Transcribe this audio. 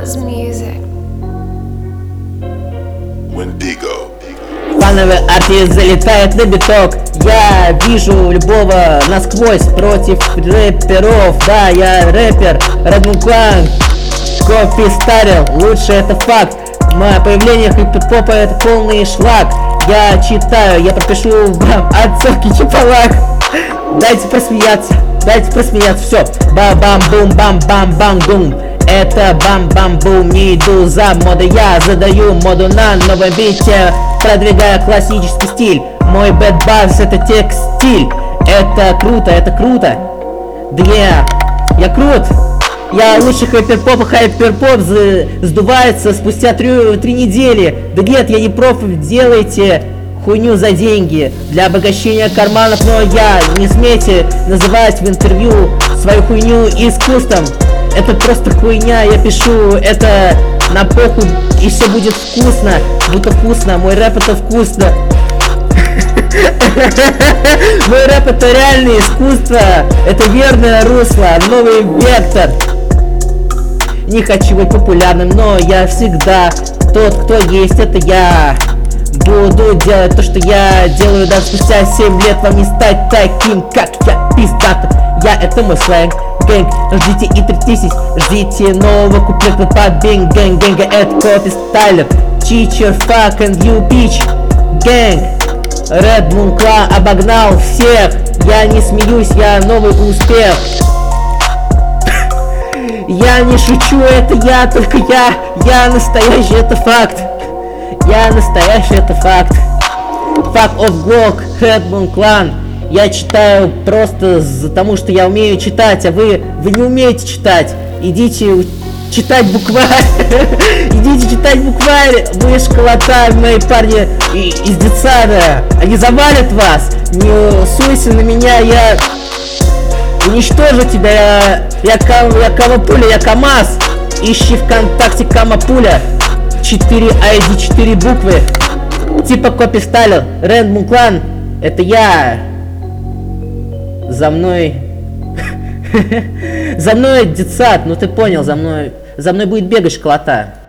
Buzz music. Wendigo. Фановый артист залетает на биток. Я вижу любого насквозь против рэперов. Да, я рэпер, Redmond Clan, Копи старил, лучше это факт. Мое появление хип-хопа это полный шлак. Я читаю, я пропишу вам отцовки чипалак. Дайте просмеяться, все. Бам-бам-бум-бам-бам-бам-дум. Это бам-бам-бум, не иду за модой. Я задаю моду на новом бите, продвигая классический стиль. Мой бэт-бас это текстиль. Это круто. Да, я крут. Я лучший хайперпоп сдувается спустя 3 недели. Да нет, я не профи, делайте хуйню за деньги, для обогащения карманов, но я не смейте называть в интервью свою хуйню искусством. Это просто хуйня, я пишу это на похуй, и все будет вкусно, будто вкусно, мой рэп это вкусно. Мой рэп это реальное искусство, это верное русло, новый вектор. Не хочу быть популярным, но я всегда тот, кто есть, это я. Буду делать то, что я делаю, даже спустя 7 лет вам не стать таким, как я, пиздатор. Я это мой сленг, гэнг, ждите и 3000, ждите нового куплета под бинг, гэнга, это Копи Стайлер, Teacher, fuck and you bitch, гэнг. Redmond Clan обогнал всех, я не смеюсь, я новый успех. Я не шучу, это я, только я настоящий, это факт. Я настоящий, это факт. Fuck off Glock, Redmond Clan. Я читаю просто потому, что я умею читать, а вы не умеете читать. Идите читать букварь. Идите читать букварь. Вы школота, мои парни из детсада. Они завалят вас. Не суйся на меня, я уничтожу тебя. Я Камапуля, я КамАЗ. Ищи ВКонтакте Камапуля. 4 ID, 4 буквы. Типа Копи Стайлер, Redmond Clan. Это я. За мной. За мной детсад, ну ты понял, за мной будет бегать школота.